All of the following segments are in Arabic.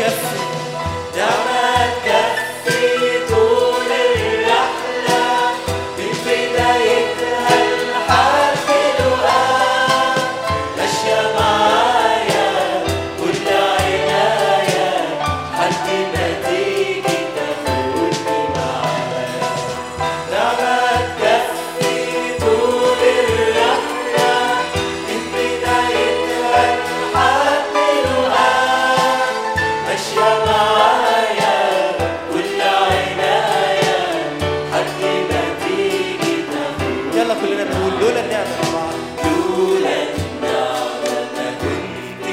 تكفي، نعمة تكفي طول الرحلة من بدايتها لحد الوقت، ماشية معايا كل عناية لحد ما تيجي تاخدني معاك. نعمة تكفي طول الرحلة من بدايتها لحد الوقت، ماشية معايا كل عناية لحد ما تيجي تاخدني. يلا كلنا نقول لولا النعمة مع بعض. لولا النعمة ما كنت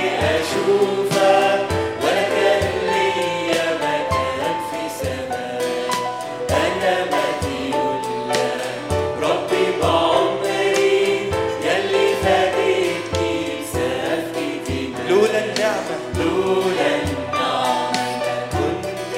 أشوفك ولا كان ليا مكان في سماك. أنا مديون لك ربي بعمري يلي فادتني بسفكة دماغ. لولا النعمة، لولا النعمة ما كنت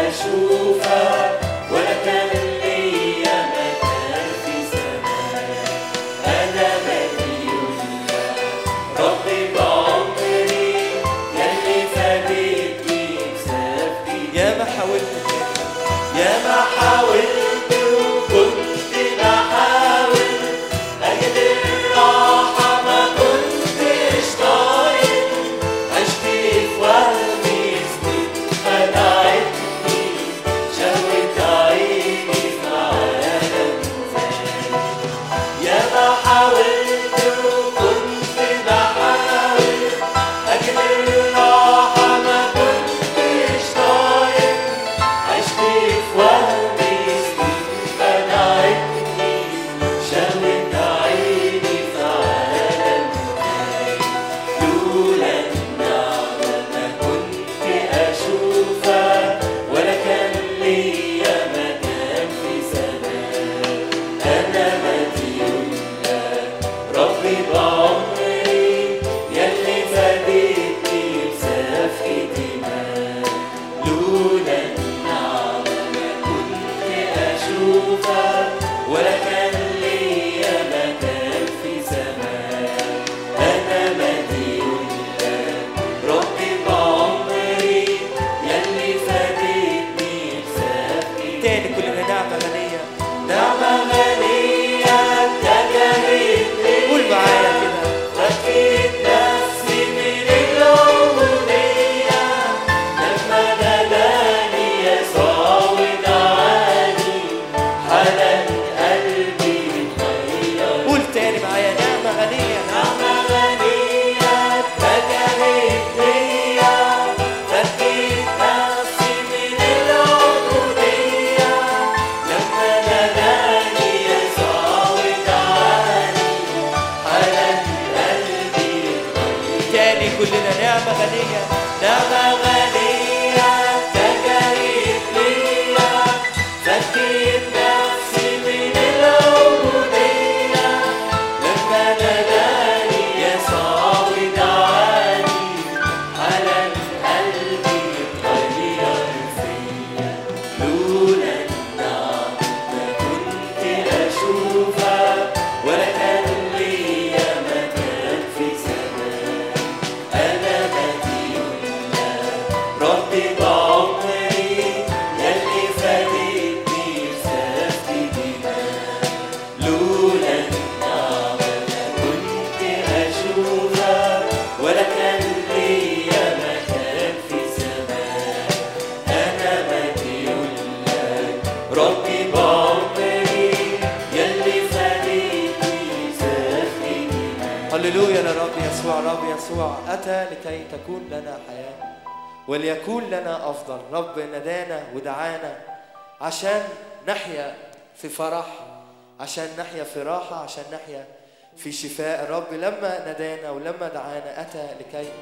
أشوفك ولا كان ليا مكان في سماك. أنا مديون لك ربي بعمري يلي فادتني بسفكة. ياما حاولت ياما حاولت وكنت بحاول أجد الراحة ما كنتش طايق. عشت في وهمي سنين خدعتني شهوة عيني في عالم ثاني. ياما حاولت وكنت بحاول أجد الراحة ما كنتش طايق. عشت في وهمي سنين خدعتني شهوة عيني في عالم تاني. لولا النعمة ما كنت أشوفك ولا كان ليا مكان في زمان. أنا مديون لك ربي بعمري يلي فادتني بسفكة دماغ. لولا النعمة ما كنت أشوفك ولا كان ليا مكان في زمان. أنا مديون لك ربي بعمري يلي فادتني بسفكة. تاني كلنا نعمة غنية، نعمة غنية اتجهت ليا. قول معايا كده. فكيت نفسي من العبودية لما ناداني يسوع ودعاني حنان قلبي اتغير. قول تاني معايا. نعمة غنية، نعمة غنية اتجهت ليا. فكيت نفسي من العبودية لما ناداني يسوع ودعاني حنان قلبي اتغير. تاني كلنا. نعمة غنية، نعمة غنية اتجهت ليا. فكيت نفسي من العبودية لما ناداني يسوع ودعاني حنان قلبي اتغير فيا. لولا النعمة ما كنت أشوفك ولا كان ليا مكان في زمان. أنا مديون لك ربي بعمري يلي فادتني بسفكة دماغ. لولا النعمة ما كنت أشوفك ولا كان ليا مكان في زمان. أنا مديون لك ربي بعمري يلي فادتني بسفكة دماغ. هللويا لرب يسوع. رب يسوع أتى لكي تكون لنا حياة وليكون لنا أفضل. رب نادانا ودعانا عشان نحيا في فرح، عشان نحيا في راحة، عشان نحيا في شفاء. الرب لما نادانا ولما دعانا أتى لكي